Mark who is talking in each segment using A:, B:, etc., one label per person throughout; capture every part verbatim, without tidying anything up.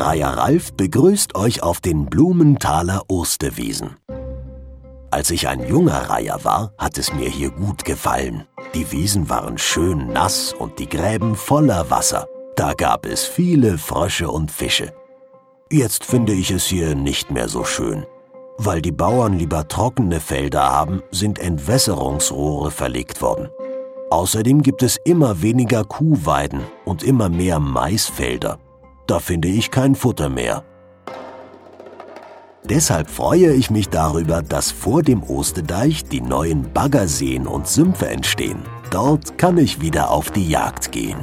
A: Reiher Ralf begrüßt euch auf den Blumenthaler Osterwiesen. Als ich ein junger Reiher war, hat es mir hier gut gefallen. Die Wiesen waren schön nass und die Gräben voller Wasser. Da gab es viele Frösche und Fische. Jetzt finde ich es hier nicht mehr so schön. Weil die Bauern lieber trockene Felder haben, sind Entwässerungsrohre verlegt worden. Außerdem gibt es immer weniger Kuhweiden und immer mehr Maisfelder. Da finde ich kein Futter mehr. Deshalb freue ich mich darüber, dass vor dem Osterdeich die neuen Baggerseen und Sümpfe entstehen. Dort kann ich wieder auf die Jagd gehen.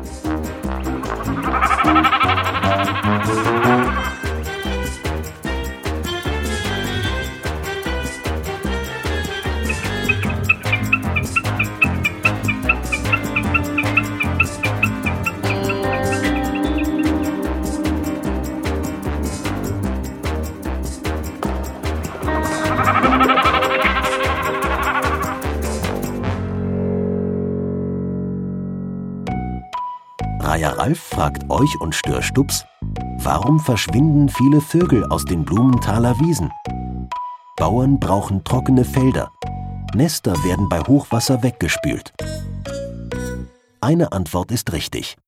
A: Reiher Ralf fragt euch und Störstups, warum verschwinden viele Vögel aus den Blumenthaler Wiesen? Bauern brauchen trockene Felder. Nester werden bei Hochwasser weggespült. Eine Antwort ist richtig.